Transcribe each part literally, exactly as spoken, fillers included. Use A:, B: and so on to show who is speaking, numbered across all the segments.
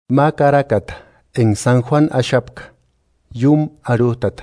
A: Macaracata, en San Juan Ashapka, Yum Arutata.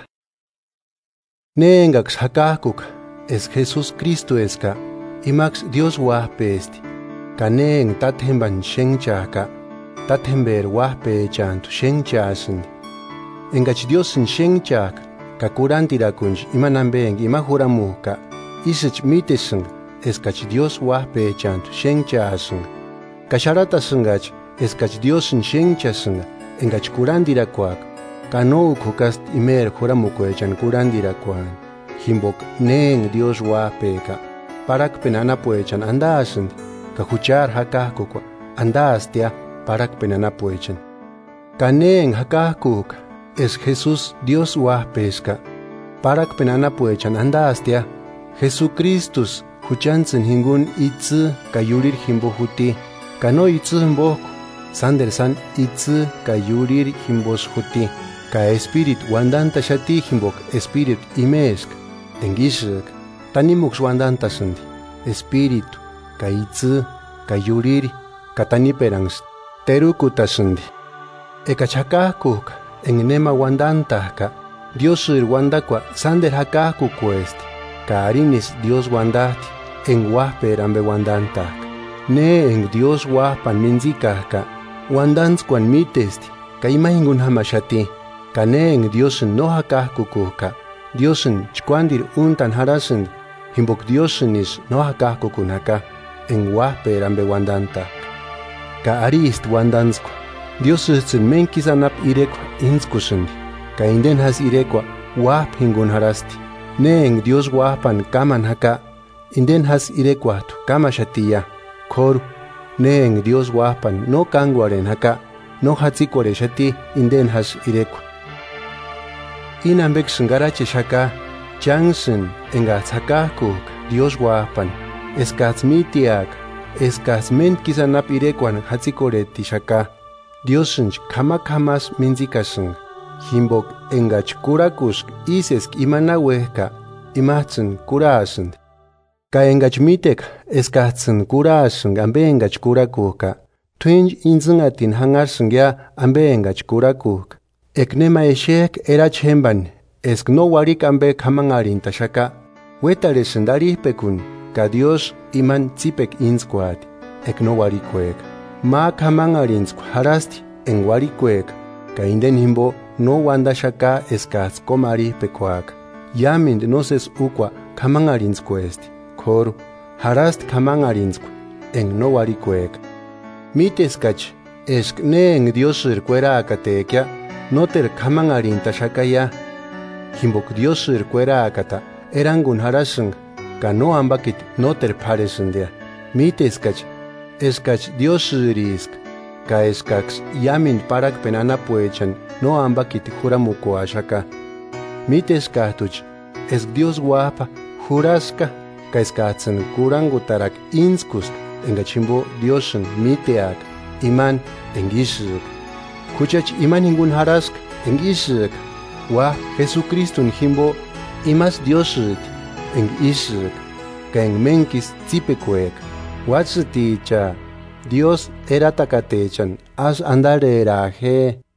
A: Neengax hakakuk, es Jesús Cristo esca, imax Dios wahpesti, kaneen tathemban shengchaka, tathember wahpe chantu shengchasin. Engach Dios en shengchak, kakurantirakunj imanambeng imahuramuka, isich mitesung, escach Dios wahpe chantu shengchasin. Kasharatassungach, escach Dios en shengchasinga, engach kurandirakuak, kano kukast imer juramukuechan kurandirakuan, himbok neen Dios wahpeka, parak penanapuechan andasin, kahuchar hakakukwa, andastia parak penanapuechan. Kaneen hakakuk, es Jesús Dios wahpesca, parak penanapuechan andastia, Jesucristus huchansin hingun itzu kayurir himbo huti, kano itzu himbok, sander san itzu kayurir himbos huti, ka espirit wandanta shati himbok espirit imesk, engishik, tanimux wandanta sindi, espiritu, ka itzu, kayurir, kataniperangs, terukuta sindi. Ekachakakuk, en nema wandantaka, Dios ir wandakwa sander hakakukwesti, ka arinis Dios wandati, en wahperambe wandantaka. Ne en Dios wahpan minzikaka, wandanskwan mitesti, ka imahingun hamashati, ka ne en Diosen no hakakukuka, Diosen chkwandir untan harasin, himbok Diosen is no hakakukunaka, en wahperambe wandantaka. Ka arist wandanskwa, Dios itzin menkisanap irekwa inskusundi, ka inden has irekwa wahp hingun harasti, ne en Dios wahpan kaman haka, inden has irekwatu kamashatiya, koru, ne en Dios wahpan no kangwaren haka, no hatzikware shati inden has irekwa. Inambek singarache shaka, chansin engatz hakakuk Dios wahpan, eskatz mitiak, eskatz menkisanap irekwan hatzikoreti shaka, Diosinch kamak hamas minzikasung, himbok engach kurakusk isesk imanawehka, imatzen kurasund. Ka engach mitek eskatzen kurasung ambe engach kurakuka, twinj inzungatin hangarsung ya ambe engach kurakuka. Eknema eshek erach hemban, esk no warik ambe kamangarin tashaka, wetaresendari pekun, ka Dios iman zipek insquad, ek no warikwek. Ma kamangarinsk harasti en warikwek, ka inden himbo no wanda shaka eskaz komari pekwak. Yamind noses ukwa kamangarinskwesti, koru, harast kamangarinskw, en no warikwek. Miteskach, esk ne en Diosir kwera akatekya, noter kamangarinta shakaya. Himbok Diosir kwera akata, erangun harasung, ka no ambakit noter paresundia. Miteskach, eskach Diosirisk, ka eskax yamin parak penana puechan, no ambakit juramuko ashaka. Miteskatuch, es Dios guapa, juraska, ka eskatzen kurangutarak inskusk, engachimbo Diosen miteak, iman engishik. Kuchach iman ingun harask, engishik, wa Jesucristun himbo, imas Diosit, engishik, ka engmenkis zipekwek. Watsuticha, Dios era takatechan, as andare era he.